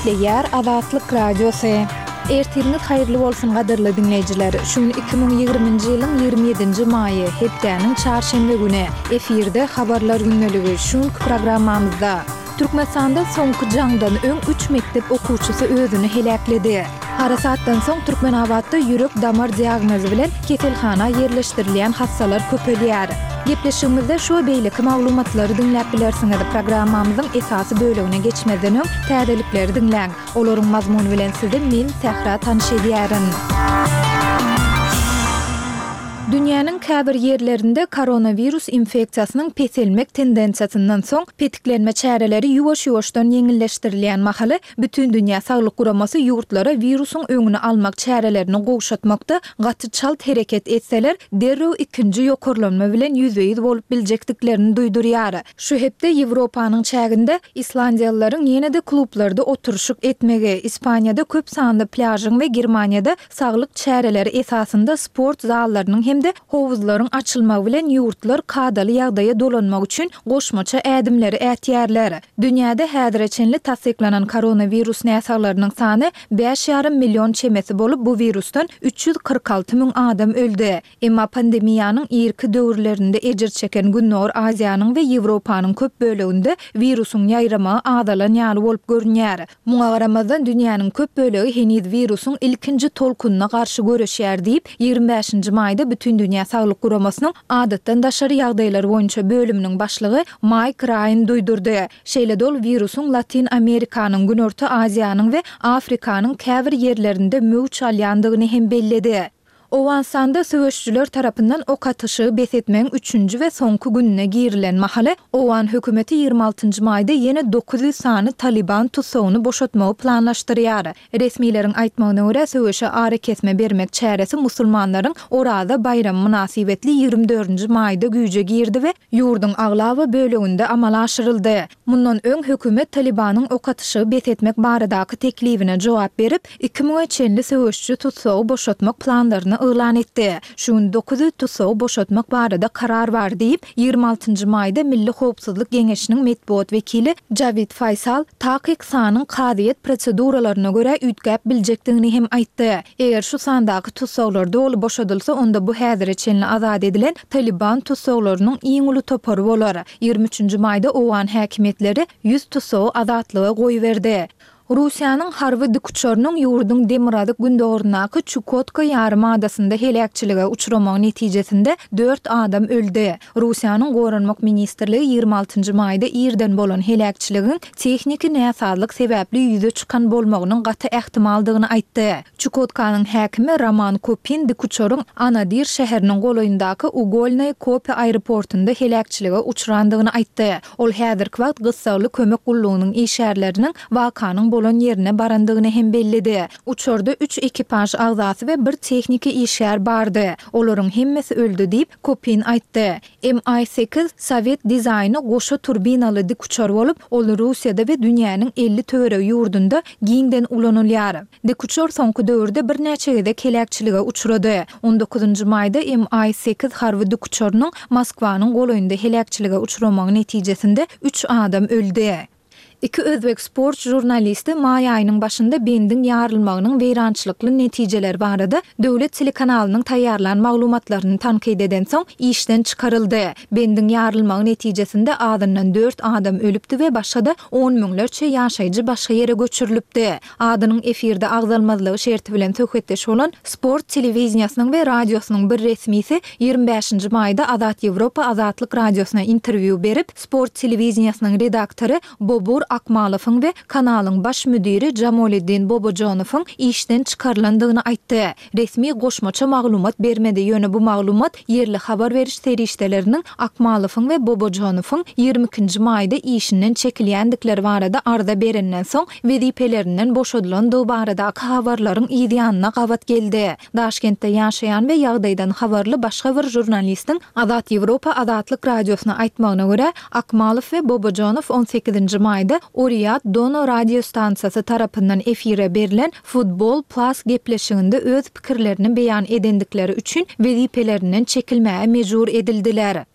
Ýer Azatlyk Radiosu. Ertiriniz haýyrly bolsun gadyrly dinleýijiler. Şunu 2020-nji ýylyň 27-nji maýy hepdeniň çarşembe güni efirde habarlar günneligi şunu programmamyzda. Türkmenistanda soňky jaňdan öň 3 mektep okuwçysy özüni helakledi. Harasatdan soň Türkmenabadda ýürek damar diagnozy bilen keselhana ýerleşdirilýän hastalar köpelýär. Gepleşigimizde şu beýleki maglumatlary dinläp bilersiňiz. Programmamyzyň esasy bölegine geçmeden öň täzelikleri dinläň. Olaryň mazmuny bilen sizi men Sehra tanyş edýärin. Dünýäniň käbir ýerlerinde koronavirus infeksiýasynyň peselmek tendensiýasyndan soň petiklenme çäreleri ýuwaş-ýuwaşdan ýeňilleşdirilýän mahaly bütün dünýä saglyk guramasy ýurtlara virusyň öňüni almak çärelerini gowşatmakda gaty çalt hereket etseler derrew ikinji ýokarlanma bilen ýüzbeýiz bolup biljekdiklerini duýdurýar. Şu hepde Ýewropanyň çäginde Islandiýalylaryň ýene-de klublarda oturuşyk etmegi, Ispaniýada köp sanly plažyň we Germaniýada saglyk çäreleri esasynda sport zallarynyň de howuzlaryň açylmagy bilen ýurtlar kadaly ýagdaýa dolanmak üçin goşmaça ädimleri ätýärler. Dünýäde häzirçenli tasdiklanan koronavirus näsalarynyň sany 5,5 million çemesi bolup bu virusdan 346 000 adam öldü. Emma pandemiýanyň irki döwürlerinde ejir çeken Günor Aziýanyň we Ýewropanyň köp böleginde virusyň ýaýrama adalan ýaly bolup görünýär. Muňa garamazdan dünýäniň köp bölegi heniz virusyň ilkinji tolkununa garşy göreşýär diýip 25-nji maýda bütün dünýä saglyk guramasynyň adatdan daşary ýagdaýlar boýunça bölüminiň başlygy Mike Ryan duýdurdy. Şeýle dol virusyň Latin Amerikanyň, Günorta Aziýanyň we Afrikanyň käbir ýerlerinde möwç alýandygyny hem belledi. Owansanda söwüşçüler tarapyndan ok atyşy besetmeň 3-nji we soňky gününe girilen mahaly Owan hökümeti 26-njy maýda ýene 900 sany Taliban tutsagyny boşatmagy planlaşdyrýar. Resmiýleriň aýtmagyna görä söwüşe ary kesme bermek çäresi musulmanlaryň orada bayram münasibetli 24-nji maýda güýje girdi we ýurdun aglawy böleginde amala aşyryldy. Mundan öň hökümet Talibanyň ok atyşy besetmek baradaky teklifine jogap berip 2000-nji söwüşçü tutsagy boşatmak planlaryny ılan etdi. Şun 9 tutsagy boşatmak barada karar var diýip 26-njy maýda Milli Howpsuzlyk Geňeşiniň medeniýet wekili Javid Faysal takyk sanyň kadyet proseduralaryna görä üýtgäp biljekdigini hem aýtdy. Eger şu sandaky tutsaglar dolu boşadylsa onda bu häzirçenli azad edilen Taliban tutsaglarynyň iň uly topary bolar. 23-nji maýda Owan häkimetleri 100 tutsagy azatlyga goýberdi. Russiýanyň harby dikuçorynyň ýurdun Demiradyk gündoğrunaky Chukotka ýarımadasynda helakçylyga uçuramagy netijesinde 4 adam öldü. Russiýanyň Gorunmak ministrligi 26-njy maýda irden bolan helakçylygyň texniki näsalyk sebäpli ýüze çykan bolmagynyň gaty ähtimaldygyny aýtdy. Chukotkanyň häkimi Roman Kopin dikuçoryň Anadir şäheriniň golaýyndaky Ugolnay Kope aeroportunda helakçylyga uçurandygyny aýtdy. Ol häzirki wagt gysgaly kömek gullugynyň işärleriniň wakanyň bolan ýerine barandygyny hem bellidi. Uçurda 3 ekipaj agzasy we 1 texniki işär bardy. Olaryň hemmesi öldü diýip Kopin aýtdy. Mi-8 Sowet dizaýny goşa turbinaly dikuçor bolup, ol Russiýada we dünýäniň 50 töre ýurdunda giňden ulanylýar. Dikuçor soňky döwürde bir näçe de helakçylyga uçurady. 19-njy maýda Mi-8 harby dikuçorynyň Moskwanyň golaýynda helakçylyga uçuramagy netijesinde 3 adam öldü. İki özbek sport jurnalisti maýy aýynyň başynda bendin ýarylmagynyň weýrançylykly netijeleri barada döwlet telekanalynyň taýýarlan maglumatlaryny tanqid eden soň işden çykaryldy. Bendin ýarylmagy netijesinde adyndan 4 adam ölüpdi we başga 10 müňlerçe ýaşaýjy başga ýere göçürilipdi. Adynyň efirde agzalmazlygy şerti bilen töhfetdeş bolan sport telewiziýasynyň we radiosynyň bir resmisi 25-nji maýda Azat Ýewropa Azatlyk radiosyna interwýu berip sport telewiziýasynyň redaktory Bobur Akmalowyň we kanalyň baş müdiri Jamoliddin Bobojonowyň işden çykarlandygyny aýtdy. Resmi goşmaça maglumat bermedi. Ýöne bu maglumat yerli habar beriş serişdeleriniň Akmalowyň we Bobojonowyň 22-nji maýda işinden çekilýändikleri barada arda berenden soň wezipelerinden boşadylandygy baradaky habarlaryň ýa-da gawat geldi. Daşkentde ýaşaýan we ýagdaýdan habarly başga bir jurnalistiň Azat Ýewropa Azatlyk radiosyna aýtmagyna görä Akmalow we Bobojonow 18-nji maýda Oriyat Dono radio stansiyası tarapyndan efire berilen Futbol Plus gepleşiginde öz pikirlerini beýan edendikleri üçin wezipelerinden çekilmäge mejbur edildiler.